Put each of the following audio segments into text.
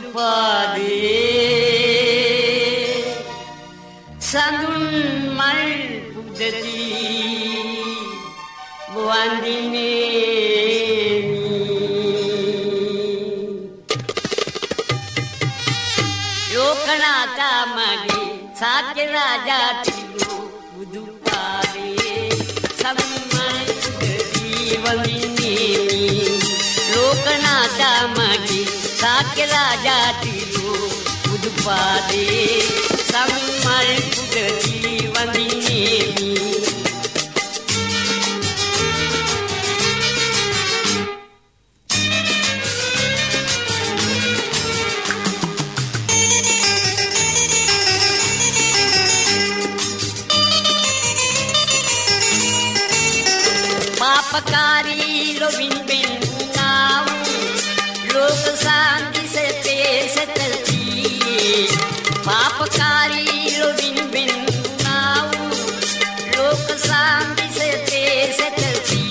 පාදේ සඳුන් මල් පුදති වන්දිනේ ලෝකනාථ මගේ සාක්‍ය රාජා තිලු බුදු පාදේ සඳුන් මල් පුදති වන්දිනේ ලෝකනාථ මගේ සාක්‍ය රාජා තිලු බුදු පාදේ සම්මල් පුදති වඳිනේමි පාපකාරී ලොවින් බෙන්නාව ලෝක සාන්ති සතේ සතති පාපකාරී ලොවින් බෙන්නාව ලෝක සාන්ති සතේ සතති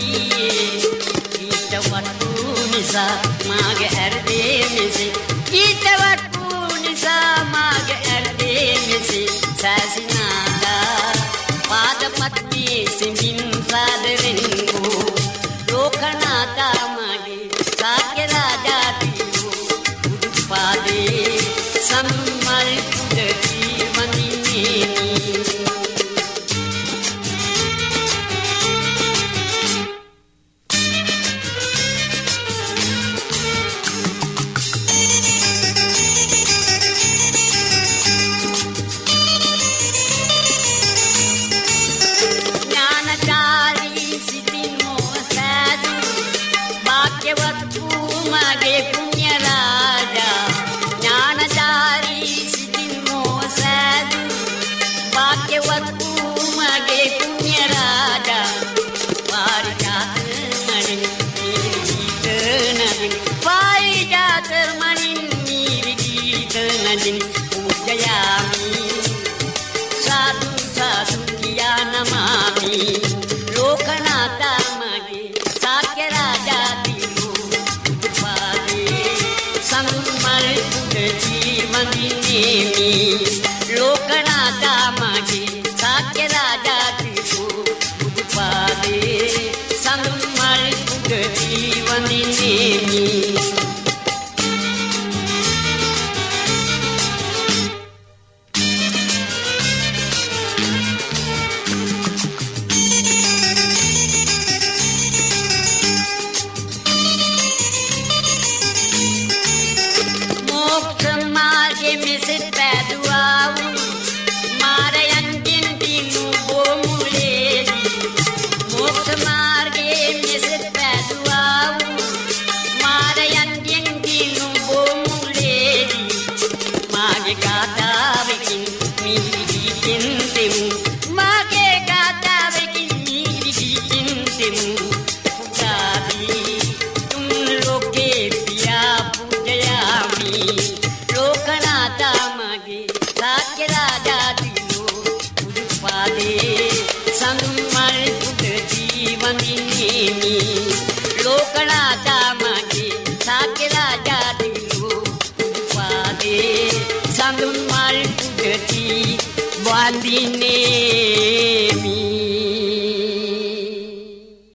ඊටවත්තු නිසා මාගේ ඇරදේ මෙසේ ඊටවත්තු නිසා මාගේ ඇරදේ මෙසේ සැසිනාදා පාදපත්මේ සිඳින් සාදරෙන් ලෝකනාථ මගේ සාක්‍ය රාජා තිලු බුදු පාදේ සම්මල් පුදති වඳිනේමි साधु साधु किया नमामि लोकनाथ मगे साक्य राजा तिलु बुदु पादे सम्मल पुदति वंदिनेमि लोकनाथ मगे साक्य राजा तिलु बुदु पादे सम्मल पुदति वंदिनेमि लोकनाथ मगे साक्य राजा तिलु बुदु पादे सम्मल पुदति वंदिनेमि